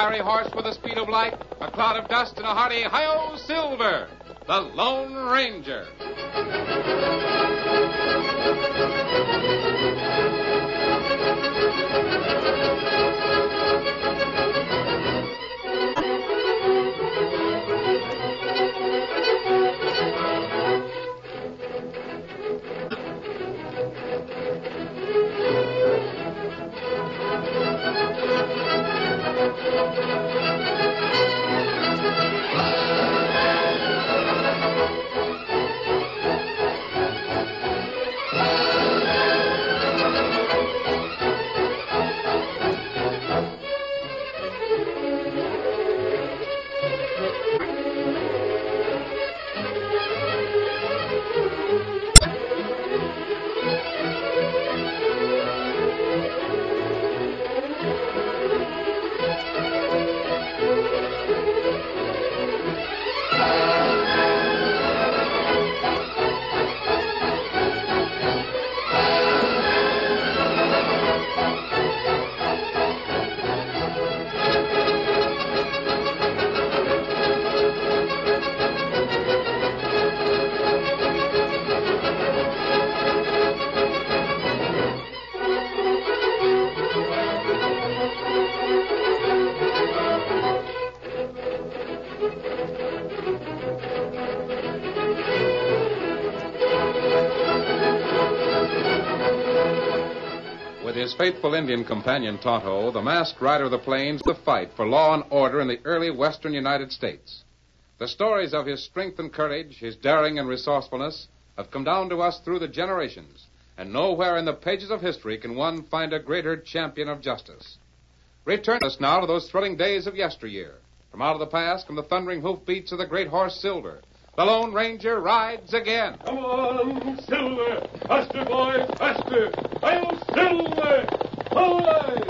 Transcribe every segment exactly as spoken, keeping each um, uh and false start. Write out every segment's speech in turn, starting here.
fiery horse with the speed of light, a cloud of dust, and a hearty hi-yo Silver, the Lone Ranger. With his faithful Indian companion, Tonto, the masked rider of the plains, the fight for law and order in the early western United States. The stories of his strength and courage, his daring and resourcefulness, have come down to us through the generations, and nowhere in the pages of history can one find a greater champion of justice. Return us now to those thrilling days of yesteryear. From out of the past come the thundering hoofbeats of the great horse Silver. The Lone Ranger rides again. Come on, Silver! Faster, boy, faster! I'll Silver! Away!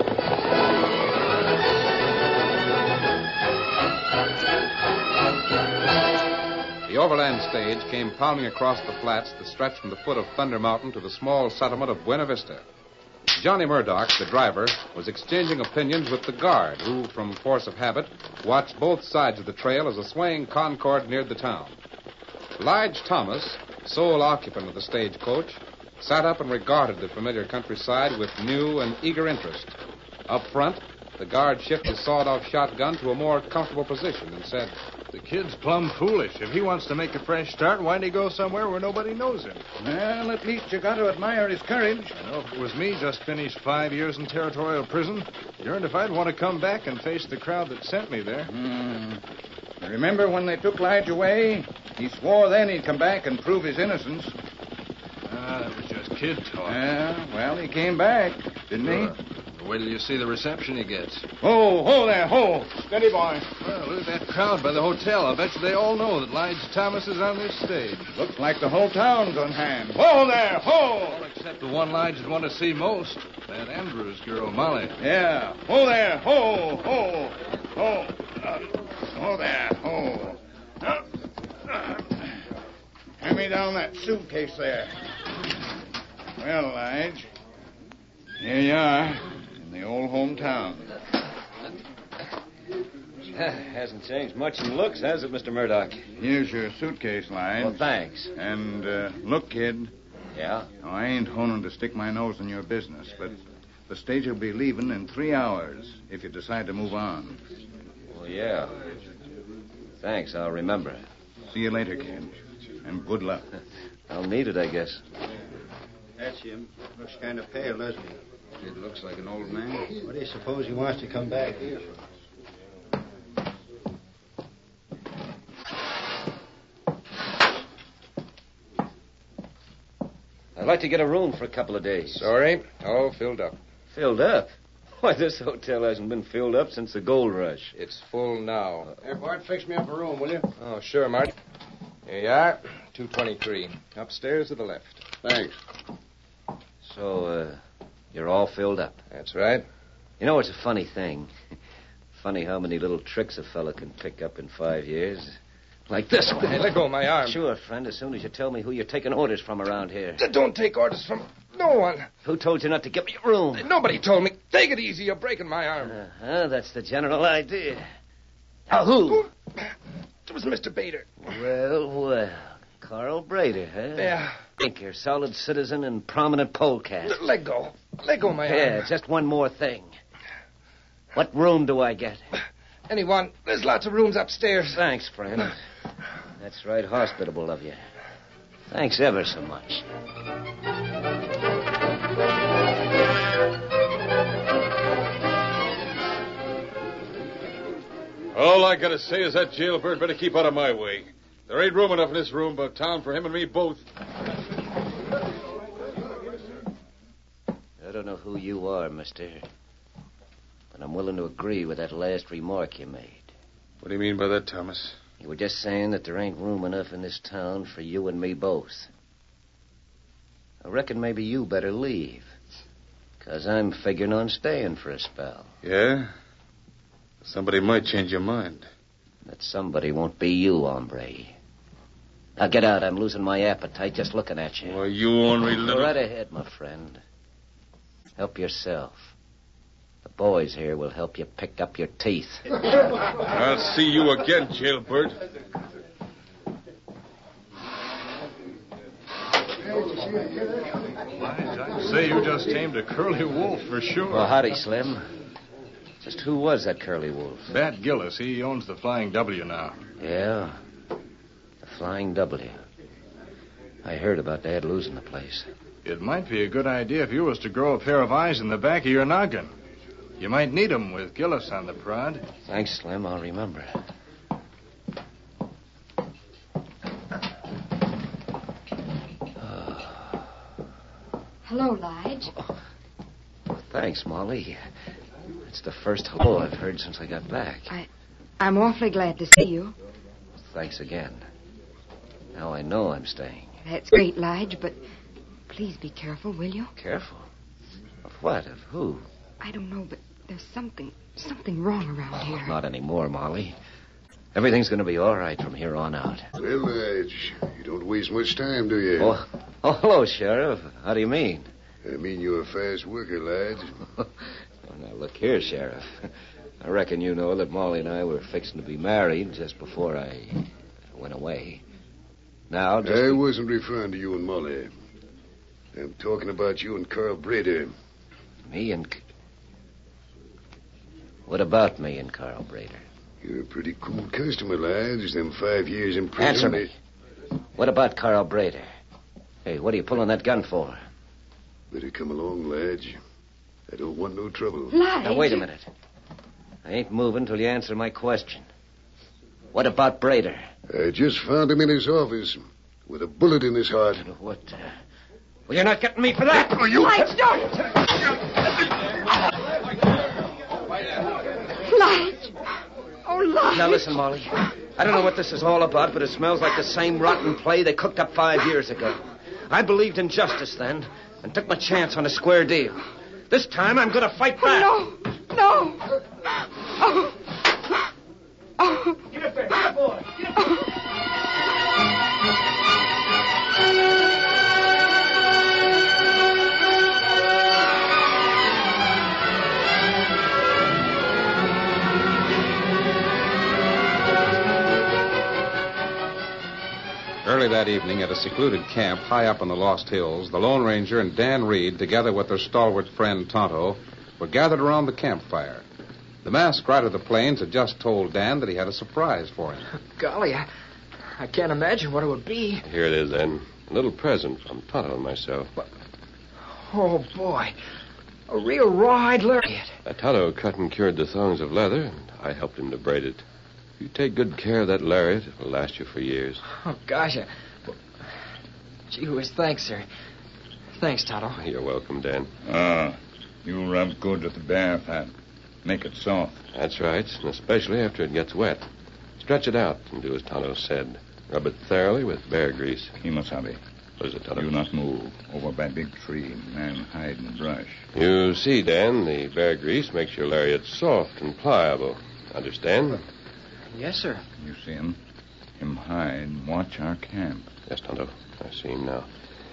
The overland stage came pounding across the flats that stretched from the foot of Thunder Mountain to the small settlement of Buena Vista. Johnny Murdoch, the driver, was exchanging opinions with the guard, who, from force of habit, watched both sides of the trail as the swaying Concord neared the town. Lige Thomas, sole occupant of the stagecoach, sat up and regarded the familiar countryside with new and eager interest. Up front, the guard shifted his sawed-off shotgun to a more comfortable position and said, "The kid's plumb foolish. If he wants to make a fresh start, why'd he go somewhere where nobody knows him?" Well, at least you got to admire his courage. You know, if it was me, just finished five years in territorial prison, yearned if I'd want to come back and face the crowd that sent me there. Hmm. Remember when they took Lige away? He swore then he'd come back and prove his innocence. Ah, that was just kid talk. Yeah, well, he came back, didn't Sure. he? Wait till you see the reception he gets. Ho, ho there, ho. Steady, boy. Well, look at that crowd by the hotel. I bet you they all know that Lige Thomas is on this stage. Looks like the whole town's on hand. Ho there, ho. All except the one Lige would want to see most, that Andrews girl, Molly. Yeah, ho there, ho, ho, ho. Uh, ho there, ho. Uh, uh, hand me down that suitcase there. Well, Lige, here you are. The old hometown. Hasn't changed much in looks, has it, Mister Murdoch? Here's your suitcase, Lige. Well, thanks. And, uh, look, kid. Yeah? Now, I ain't honing to stick my nose in your business, but the stage will be leaving in three hours if you decide to move on. Well, yeah. Thanks, I'll remember. See you later, kid. And good luck. I'll need it, I guess. That's him. Looks kind of pale, doesn't he? Kid looks like an old man. What do you suppose he wants to come back here for? I'd like to get a room for a couple of days. "Sorry, all filled up." Filled up? Why, this hotel hasn't been filled up since the gold rush. It's full now. Hey, Bart, fix me up a room, will you? Oh, sure, Mart. Here you are, two twenty-three. Upstairs to the left. Thanks. So, uh, you're all filled up. That's right. You know, it's a funny thing. Funny how many little tricks a fella can pick up in five years. Like this one. Hey, let go of my arm. Sure, friend, as soon as you tell me who you're taking orders from around here. Don't take orders from No one. Who told you not to give me a room? Nobody told me. Take it easy. You're breaking my arm. Uh-huh, that's the general idea. Now, who? It was Mister Bader. Well, well. Carl Brader, huh? Yeah. Thinker, solid citizen, and prominent polecat. Let go. Let go of my Yeah, arm. just one more thing. What room do I get? Anyone. There's lots of rooms upstairs. Thanks, friend. That's right, hospitable of you. Thanks ever so much. All I gotta say is that jailbird better keep out of my way. There ain't room enough in this room about town for him and me both. I don't know who you are, mister, but I'm willing to agree with that last remark you made. What do you mean by that, Thomas? You were just saying that there ain't room enough in this town for you and me both. I reckon maybe you better leave, because I'm figuring on staying for a spell. Yeah? Somebody might change your mind. That somebody won't be you, hombre. Now get out. I'm losing my appetite just looking at you. Why, you ornery Go little... right ahead, my friend. Help yourself. The boys here will help you pick up your teeth. I'll see you again, jailbird. I'd say you just tamed a curly wolf for sure. Well, howdy, Slim. Just who was that curly wolf? Bat Gillis. He owns the Flying W now. Yeah, the Flying W. I heard about Dad losing the place. It might be a good idea if you was to grow a pair of eyes in the back of your noggin. You might need 'em with Gillis on the prod. Thanks, Slim. I'll remember. Hello, Lige. Oh, thanks, Molly. It's the first hello I've heard since I got back. I, I'm awfully glad to see you. Thanks again. Now I know I'm staying. That's great, Lige, but please be careful, will you? Careful? Of what? Of who? I don't know, but there's something, something wrong around here. Not anymore, Molly. Everything's going to be all right from here on out. Well, Lige, you don't waste much time, do you? Oh, oh hello, Sheriff. How do you mean? I mean you're a fast worker, Lige. Well, now, look here, Sheriff. I reckon you know that Molly and I were fixing to be married just before I went away. Now, just... I wasn't referring to you and Molly. I'm talking about you and Carl Brader. Me and... What about me and Carl Brader? You're a pretty cool customer, Lige. Them five years in prison... Answer me. What about Carl Brader? Hey, what are you pulling that gun for? Better come along, Lige. I don't want no trouble. Lige! Now, wait a minute. I ain't moving till you answer my question. What about Brader? I just found him in his office with a bullet in his heart. What? Uh... Well, you're not getting me for that. Oh, you... Lige, don't! Lige! Oh, Lige! Now, listen, Molly. I don't know what this is all about, but it smells like the same rotten play they cooked up five years ago. I believed in justice then and took my chance on a square deal. This time, I'm going to fight back. Oh, no! No! Oh! Oh! Get up there! Get up, boy! Get up there! Early that evening, at a secluded camp high up in the Lost Hills, the Lone Ranger and Dan Reed, together with their stalwart friend Tonto, were gathered around the campfire. The masked rider of the plains had just told Dan that he had a surprise for him. Golly, I, I can't imagine what it would be. Here it is, then. A little present from Tonto and myself. But, oh, boy. A real rawhide lariat. Uh, Tonto cut and cured the thongs of leather, and I helped him to braid it. If you take good care of that lariat, it'll last you for years. Oh, gosh. I, well, gee whiz, thanks, sir. Thanks, Tonto. You're welcome, Dan. Ah, you rub good with the bear fat. Make it soft. That's right, and especially after it gets wet. Stretch it out and do as Tonto said. Rub it thoroughly with bear grease. Kimosabe. What is it, Tonto? You not move. Over by big tree. Man hide in brush. You see, Dan, the bear grease makes your lariat soft and pliable. Understand? Yes, sir. You see him? Him hide. Watch our camp. Yes, Tonto. I see him now.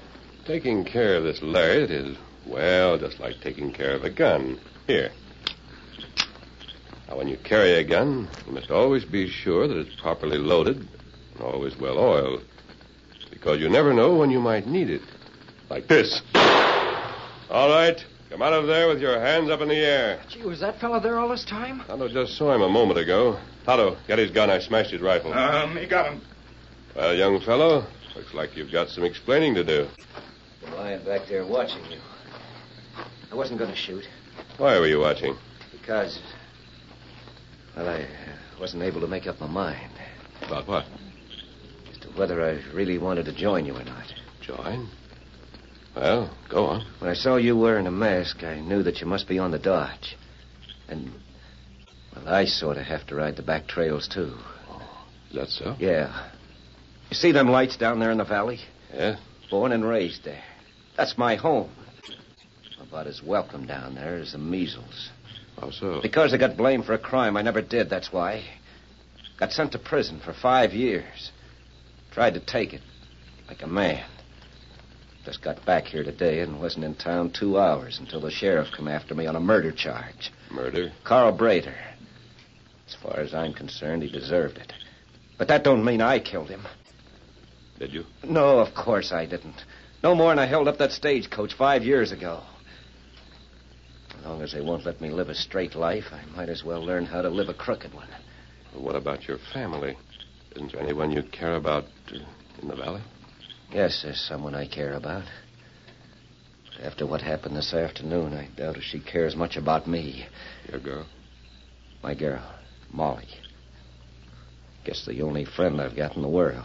Taking care of this lariat is, well, just like taking care of a gun. Here. Now, when you carry a gun, you must always be sure that it's properly loaded and always well oiled. Because you never know when you might need it. Like this. All right. Come out of there with your hands up in the air. Gee, was that fella there all this time? Tonto just saw him a moment ago. Tonto, get his gun. I smashed his rifle. Um, he got him. Well, young fellow, looks like you've got some explaining to do. I'm lying back there watching you. I wasn't going to shoot. Why were you watching? Because, well, I wasn't able to make up my mind. About what? As to whether I really wanted to join you or not. Join? Well, go on. When I saw you wearing a mask, I knew that you must be on the dodge. And, well, I sort of have to ride the back trails, too. Oh, is that so? Yeah. You see them lights down there in the valley? Yeah. Born and raised there. That's my home. About as welcome down there as the measles. How so? Because I got blamed for a crime I never did, that's why. Got sent to prison for five years. Tried to take it. Like a man. Just got back here today and wasn't in town two hours until the sheriff come after me on a murder charge. Murder? Carl Brader. As far as I'm concerned, he deserved it. But that don't mean I killed him. Did you? No, of course I didn't. No more than I held up that stagecoach five years ago. As long as they won't let me live a straight life, I might as well learn how to live a crooked one. Well, what about your family? Isn't there anyone you care about uh, in the valley? Yes, there's someone I care about. But after what happened this afternoon, I doubt if she cares much about me. Your girl? My girl, Molly. Guess the only friend I've got in the world.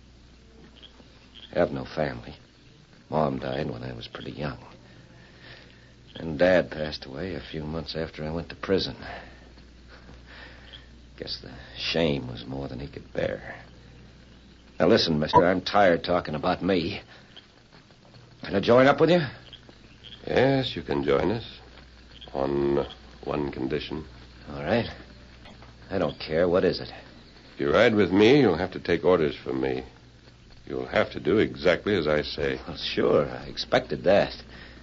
I have no family. Mom died when I was pretty young. And Dad passed away a few months after I went to prison. Guess the shame was more than he could bear. Now listen, mister, I'm tired talking about me. Can I join up with you? Yes, you can join us. On one condition. All right. I don't care. What is it? If you ride with me, you'll have to take orders from me. You'll have to do exactly as I say. Well, sure. I expected that.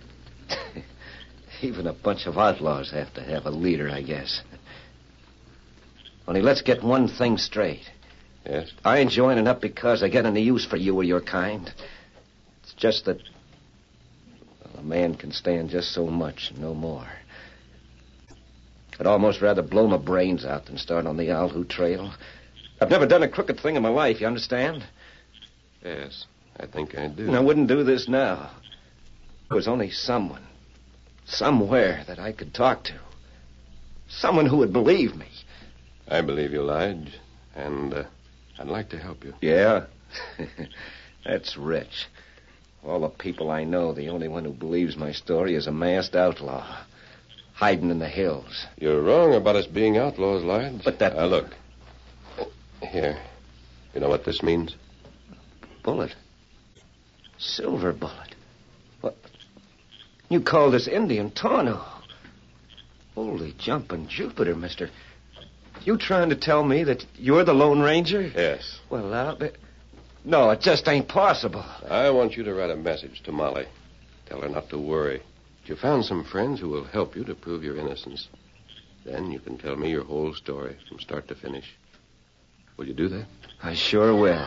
Even a bunch of outlaws have to have a leader, I guess. Only let's get one thing straight. Yes? I ain't joining up because I get any use for you or your kind. It's just that well, a man can stand just so much and no more. I'd almost rather blow my brains out than start on the Alhu trail. I've never done a crooked thing in my life, you understand? Yes, I think I do. And I wouldn't do this now. There was only someone, somewhere that I could talk to. Someone who would believe me. I believe you, Lige, and uh, I'd like to help you. Yeah? That's rich. Of all the people I know, the only one who believes my story is a masked outlaw, hiding in the hills. You're wrong about us being outlaws, Lige. But that... Now, look. Here. You know what this means? Bullet. Silver bullet. What? You call this Indian Tawno. Holy jumping Jupiter, mister. You trying to tell me that you're the Lone Ranger? Yes. Well, I'll be... No, it just ain't possible. I want you to write a message to Molly. Tell her not to worry. You found some friends who will help you to prove your innocence. Then you can tell me your whole story from start to finish. Will you do that? I sure will.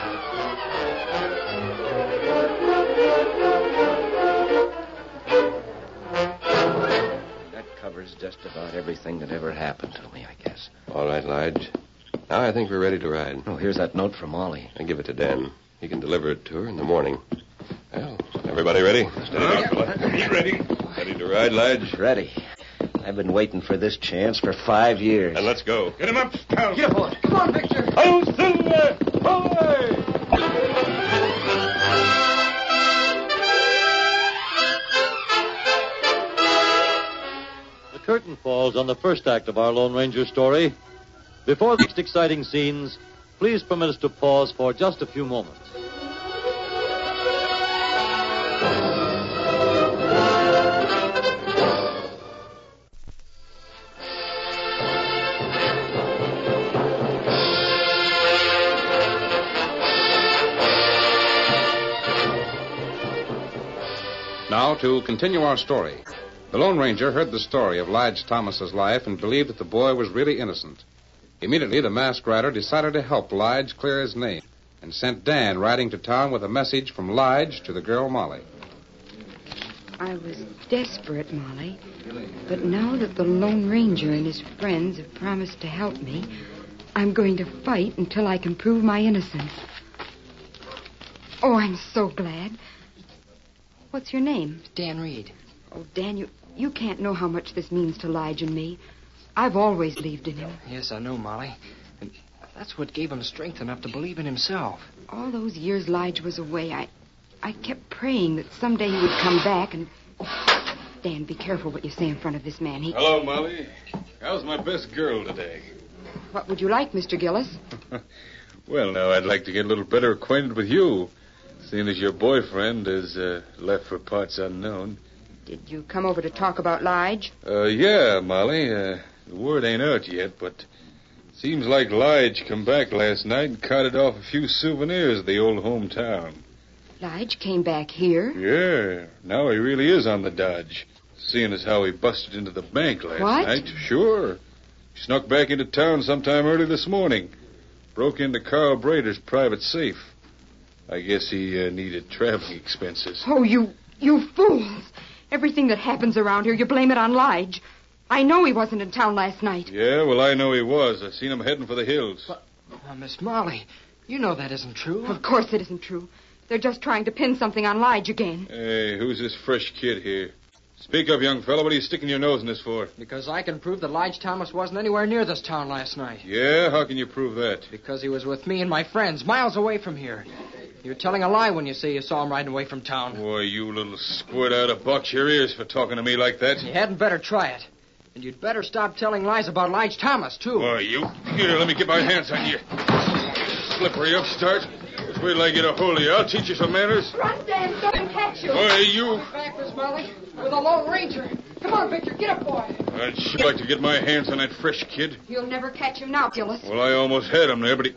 That covers just about everything that ever happened to me, I guess. All right, Lige. Now I think we're ready to ride. Oh, here's that note from Ollie. And give it to Dan. He can deliver it to her in the morning. Well, everybody ready? Steady down, fella. He's ready. Ready to ride, Lige? Ready. I've been waiting for this chance for five years. And let's go. Get him up, Scout. Get up, boy. Come on, Victor. Oh, Silver! Away! The curtain falls on the first act of our Lone Ranger story. Before the next exciting scenes, please permit us to pause for just a few moments. now to continue our story. The Lone Ranger heard the story of Lige Thomas's life and believed that the boy was really innocent. Immediately, the masked rider decided to help Lige clear his name and sent Dan riding to town with a message from Lige to the girl Molly. I was desperate, Molly, but now that the Lone Ranger and his friends have promised to help me, I'm going to fight until I can prove my innocence. Oh, I'm so glad. What's your name? Dan Reed. Oh, Dan, you, you can't know how much this means to Lige and me. I've always believed in him. Yes, I know, Molly. And that's what gave him strength enough to believe in himself. All those years Lige was away, I, I kept praying that someday he would come back and... Oh, Dan, be careful what you say in front of this man. He... Hello, Molly. How's my best girl today? What would you like, Mister Gillis? Well, now, I'd like to get a little better acquainted with you, seeing as your boyfriend has uh, left for parts unknown. Did you come over to talk about Lige? Uh, yeah, Molly. Uh, the word ain't out yet, but seems like Lige come back last night and carted off a few souvenirs of the old hometown. Lige came back here? Yeah, now he really is on the dodge, seeing as how he busted into the bank last what? night. Sure. He snuck back into town sometime early this morning. Broke into Carl Brader's private safe. I guess he uh, needed traveling expenses. Oh, you, you fools. Everything that happens around here, you blame it on Lige. I know he wasn't in town last night. Yeah, well, I know he was. I seen him heading for the hills. But, oh, Miss Molly, you know that isn't true. Of course it isn't true. They're just trying to pin something on Lige again. Hey, who's this fresh kid here? Speak up, young fellow. What are you sticking your nose in this for? Because I can prove that Lige Thomas wasn't anywhere near this town last night. Yeah? How can you prove that? Because he was with me and my friends, miles away from here. You're telling a lie when you say you saw him riding away from town. Boy, you little squirt out of box your ears for talking to me like that. You hadn't better try it. And you'd better stop telling lies about Lige Thomas, too. Boy, you... Here, let me get my hands on you. Slippery upstart. Just wait till I get a hold of you. I'll teach you some manners. Run, Dan. Don't catch you. Boy, you... Back, Miss Molly. With a Lone Ranger. Come on, Victor. Get up, boy. I'd sure like to get my hands on that fresh kid. You'll never catch him now, Gillis. Well, I almost had him there, but he...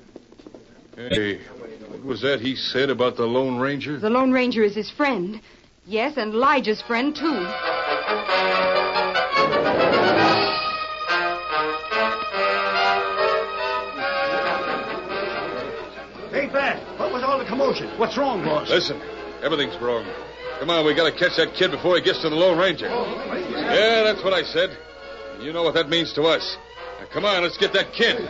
Hey, what was that he said about the Lone Ranger? The Lone Ranger is his friend. Yes, and Lige's friend, too. Hey, Bat, what was all the commotion? What's wrong, boss? Listen, everything's wrong. Come on, we gotta catch that kid before he gets to the Lone Ranger. Yeah, that's what I said. You know what that means to us. Now, come on, let's get that kid.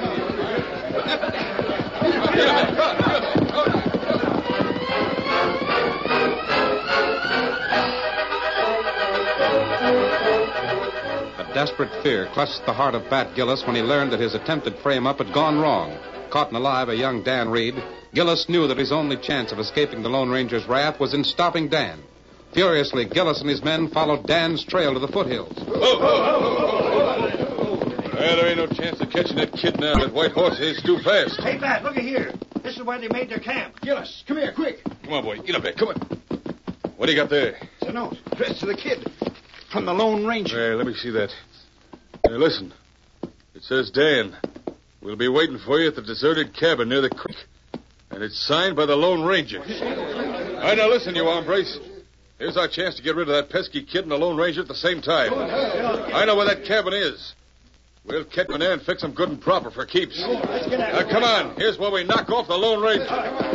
A desperate fear clutched the heart of Bat Gillis when he learned that his attempted frame-up had gone wrong. Caught and alive a young Dan Reed, Gillis knew that his only chance of escaping the Lone Ranger's wrath was in stopping Dan. Furiously, Gillis and his men followed Dan's trail to the foothills. Oh, oh, oh, oh. Well, there ain't no chance of catching that kid now. That white horse is too fast. Hey, Bat, look at here. This is where they made their camp. Gillis, come here, quick. Come on, boy. Get up there. Come on. What do you got there? It's a note addressed to the kid from the Lone Ranger. Hey, let me see that. Hey, listen. It says, Dan, we'll be waiting for you at the deserted cabin near the creek. And it's signed by the Lone Ranger. All right, now listen, you hombres. Here's our chance to get rid of that pesky kid and the Lone Ranger at the same time. I know where that cabin is. We'll catch him there and fix him good and proper for keeps. Now, come on. Here's where we knock off the Lone Ranger.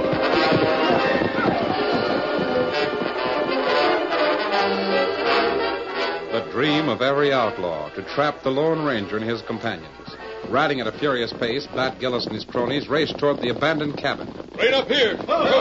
The dream of every outlaw, to trap the Lone Ranger and his companions. Riding at a furious pace, Bat Gillis and his cronies raced toward the abandoned cabin. Right up here.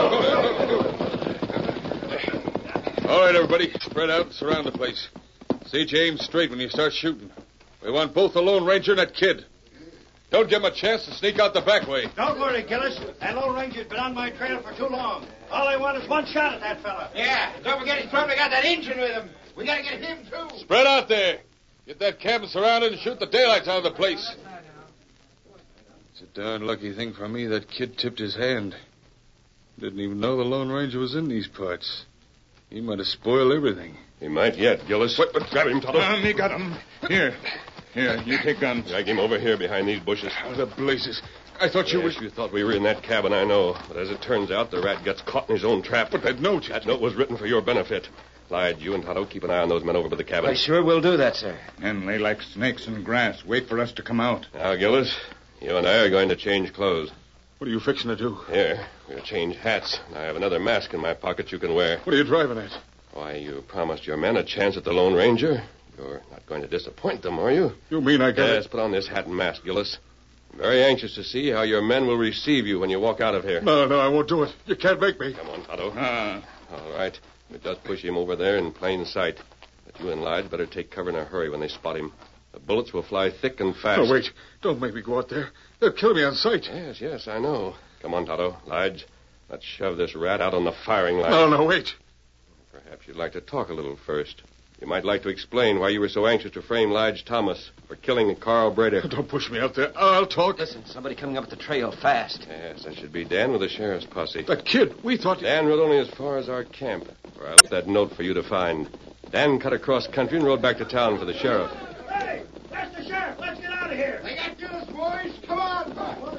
All right, everybody. Spread out and surround the place. See James straight when you start shooting. We want both the Lone Ranger and that kid. Don't give him a chance to sneak out the back way. Don't worry, Gillis. That Lone Ranger's been on my trail for too long. All I want is one shot at that fella. Yeah, don't forget he's probably got that engine with him. We gotta get him, too. Spread out there. Get that cabin surrounded and shoot the daylights out of the place. It's a darn lucky thing for me that kid tipped his hand. Didn't even know the Lone Ranger was in these parts. He might have spoiled everything. He might yet, Gillis. What? What? Grab him, Tonto. Uh, me got him. Here. Here, you take guns. Drag him over here behind these bushes. Oh, the blazes. I thought you yes, were... you thought we were in that cabin, I know. But as it turns out, the rat gets caught in his own trap. But that note... That note was written for your benefit. Lige, you and Tonto keep an eye on those men over by the cabin. I sure will do that, sir. Men lay like snakes in grass. Wait for us to come out. Now, Gillis, you and I are going to change clothes. What are you fixing to do? Here, we'll change hats. I have another mask in my pocket you can wear. What are you driving at? Why, you promised your men a chance at the Lone Ranger. You're not going to disappoint them, are you? You mean I got Yes, it? put on this hat and mask, Gillis. I'm very anxious to see how your men will receive you when you walk out of here. No, no, I won't do it. You can't make me. Come on, Tonto. Ah. All right. We just push him over there in plain sight. But you and Lige better take cover in a hurry when they spot him. The bullets will fly thick and fast. No, wait. Don't make me go out there. They'll kill me on sight. Yes, yes, I know. Come on, Tonto. Lige, let's shove this rat out on the firing line. No, no, wait. Perhaps you'd like to talk a little first. You might like to explain why you were so anxious to frame Lige Thomas for killing Carl Brader. Don't push me out there. I'll talk. Listen, somebody coming up the trail fast. Yes, that should be Dan with the sheriff's posse. That kid, we thought... Dan rode only as far as our camp, where I left that note for you to find. Dan cut across country and rode back to town for the sheriff. Hey, that's the sheriff. Let's get out of here. They got Gillis, boys. Come on.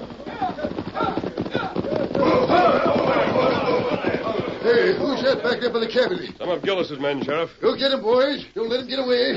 Hey, who's that back there by the cabin? Some of Gillis's men, Sheriff. Go get him, boys. Don't let him get away.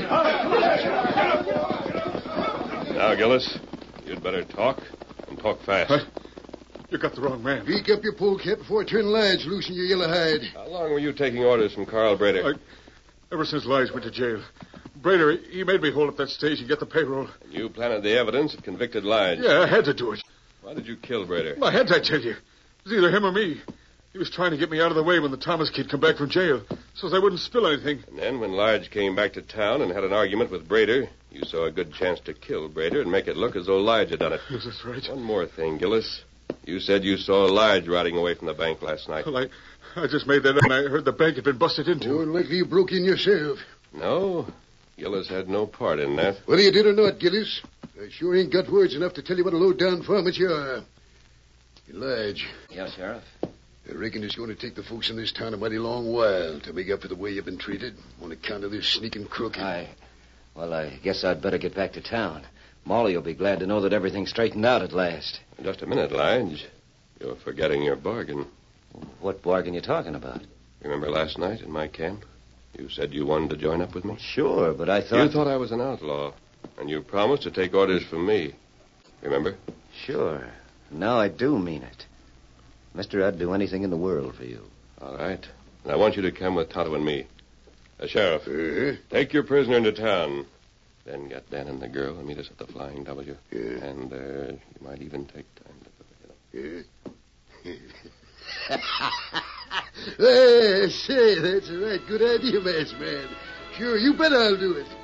Now, Gillis, you'd better talk, and talk fast. What? You got the wrong man. Beak up your polecat before I turn Lige loose in your yellow hide. How long were you taking orders from Carl Brader? I, ever since Lige went to jail. Brader, he made me hold up that stage and get the payroll. And you planted the evidence that convicted Lige. Yeah, I had to do it. Why did you kill Brader? I had to, I tell you. It was either him or me. He was trying to get me out of the way when the Thomas kid come back from jail, so as I wouldn't spill anything. And then when Lige came back to town and had an argument with Brader, you saw a good chance to kill Brader and make it look as though Lige had done it. Yes, that's right. One more thing, Gillis. You said you saw Lige riding away from the bank last night. Well, I, I just made that up, and I heard the bank had been busted into. More than likely you broke in yourself. No, Gillis had no part in that. Whether you did or not, Gillis, I sure ain't got words enough to tell you what a low-down varmint you are. Lige. Yeah, Sheriff? I reckon it's going to take the folks in this town a mighty long while to make up for the way you've been treated on account of this sneaking crook. I... Well, I guess I'd better get back to town. Molly will be glad to know that everything's straightened out at last. Just a minute, Lige. You're forgetting your bargain. What bargain you talking about? Remember last night in my camp? You said you wanted to join up with me? Sure, but I thought... You thought I was an outlaw, and you promised to take orders from me. Remember? Sure. Now I do mean it. Mister, I'd do anything in the world for you. All right. And I want you to come with Tonto and me. Uh, Sheriff, Uh-huh. take your prisoner into town. Then get Dan and the girl and meet us at the Flying W. Yeah. And uh, you might even take time to... You know. Yeah. Hey, say, that's a right good idea, masked man. Sure, you bet I'll do it.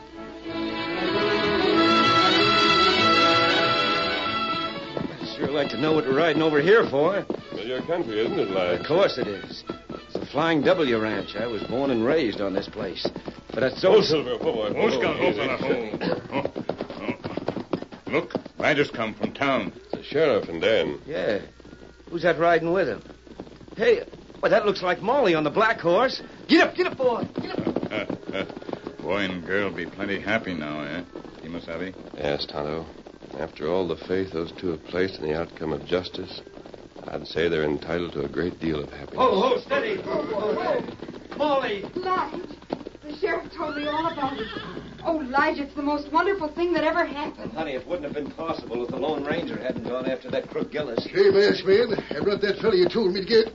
I'd sure like to know what we're riding over here for. Well, your country, isn't it, Lige? Of course it is. It's the Flying W Ranch. I was born and raised on this place. But that's so... Oh, Silver, whoa, whoa, Oh, whoa, Scout, oh, easy. fella, oh. Oh, oh. Look, I just come from town. The sheriff and Dan. Yeah. Who's that riding with him? Hey, well, that looks like Molly on the black horse. Get up, get up, boy. Get up. Boy and girl be plenty happy now, eh? Kemosabe? Yes, Tonto. After all the faith those two have placed in the outcome of justice, I'd say they're entitled to a great deal of happiness. Oh, oh, steady. Oh, oh. Molly. Lige, the sheriff told me all about it. Oh, Lige, it's the most wonderful thing that ever happened. Honey, it wouldn't have been possible if the Lone Ranger hadn't gone after that crook Gillis. Hey, masked man, I brought that fella you told me to get.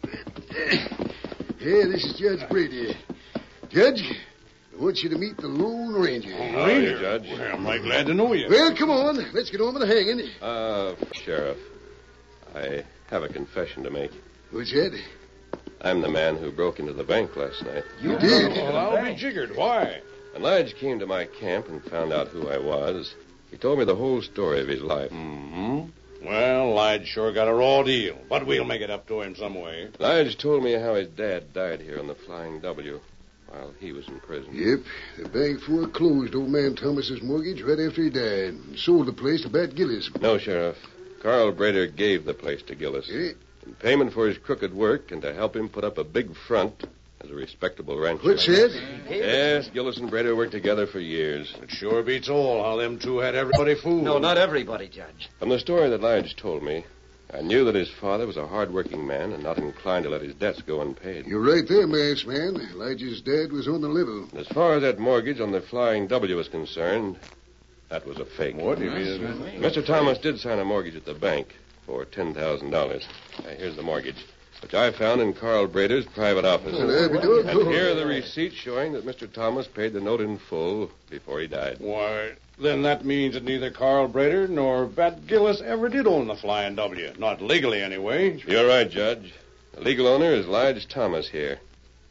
Hey, this is Judge Brady. Judge, I want you to meet the Lone Ranger. How are you, Judge? Well, I'm right glad to know you. Well, come on. Let's get on with the hanging. Uh, Sheriff, I have a confession to make. What's that? I'm the man who broke into the bank last night. You did? Well, I'll be jiggered. Why? When Lige came to my camp and found out who I was, he told me the whole story of his life. Mm-hmm. Well, Lige sure got a raw deal, but we'll make it up to him some way. Lige told me how his dad died here on the Flying W while he was in prison. Yep. The bank foreclosed old man Thomas's mortgage right after he died and sold the place to Bat Gillis. No, Sheriff. Carl Brader gave the place to Gillis. Eh? In payment for his crooked work and to help him put up a big front as a respectable rancher. What's that? Yes, Gillis and Brader worked together for years. It sure beats all how them two had everybody fooled. No, not everybody, Judge. From the story that Lige told me, I knew that his father was a hard-working man and not inclined to let his debts go unpaid. You're right there, masked man. Elijah's dad was on the level. As far as that mortgage on the Flying W was concerned, that was a fake. What do you mean? Mister Thomas did sign a mortgage at the bank for ten thousand dollars. Here's the mortgage, which I found in Carl Brader's private office. Oh, there we go. And here are the receipts showing that Mister Thomas paid the note in full before he died. Why, then that means that neither Carl Brader nor Bat Gillis ever did own the Flying W. Not legally, anyway. You're right, Judge. The legal owner is Lige Thomas here.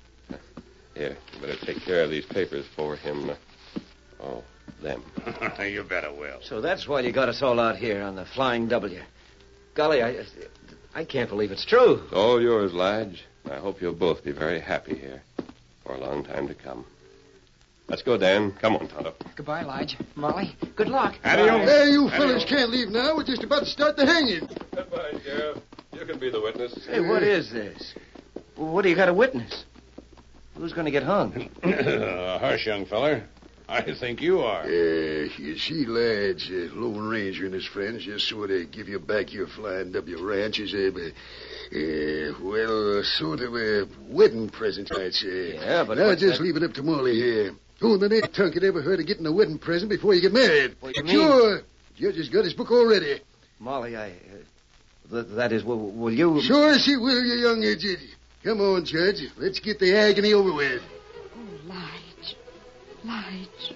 Here, you better take care of these papers for him. Oh, them. You bet I will. So that's why you got us all out here on the Flying W. Golly, I, I can't believe it's true. It's all yours, Lige. I hope you'll both be very happy here for a long time to come. Let's go, Dan. Come on, Tonto. Goodbye, Lige. Molly, good luck. Adios. Hey, you fellas can't leave now. We're just about to start the hanging. Goodbye, Sheriff. You can be the witness. Hey, what is this? What do you got to witness? Who's going to get hung? uh, hush, young feller. I think you are. Uh, you see, lads, uh, Lone Ranger and his friends just sort of give you back your Flying W ranch as a, uh, well, uh, sort of a wedding present, I'd say. Yeah, but Now what's just that? leave it up to Molly here. Who in the name of Tunk had ever heard of getting a wedding present before you get married? What do you mean? Sure. Judge has got his book already. Molly, I... Uh, th- that is, will, will you... Sure she will, you young idiot. Come on, Judge. Let's get the agony over with. Oh, Lige. Lige.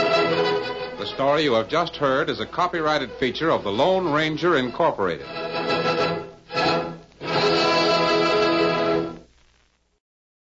The story you have just heard is a copyrighted feature of the Lone Ranger Incorporated.